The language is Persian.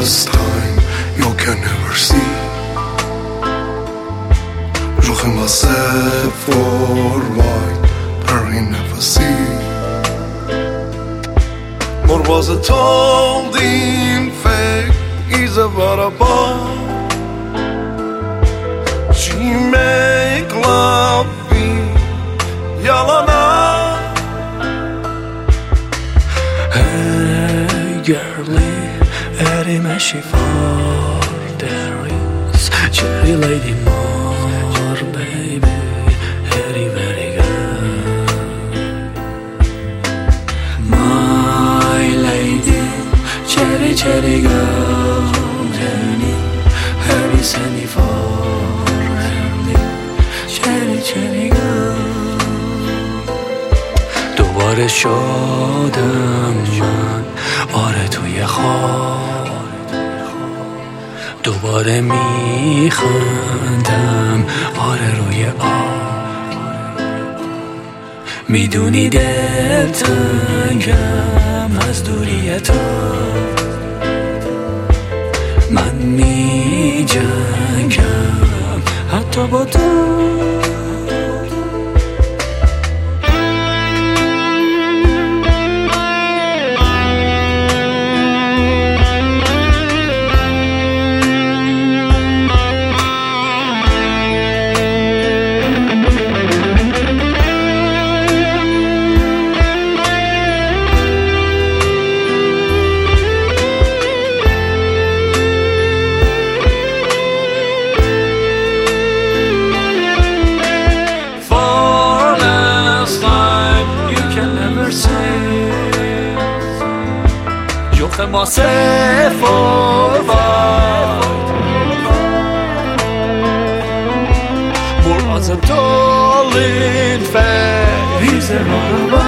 first time you can never see. رخ ما صفر white پری نفسی. مرواز told him fake is a barabah. She make love be yalana. Hey girlie, erime şifar deriz. Cherry lady more baby, very very good. My lady, cherry cherry girl, Harry Sandy for early, cherry cherry girl. دوباره شدم من آره توی خواب، دوباره میخندم آره روی آب. میدونی دلتنگم از دوری تو، من میجنگم حتی با تو. شوخ ما صفر مرغاز دالین فریز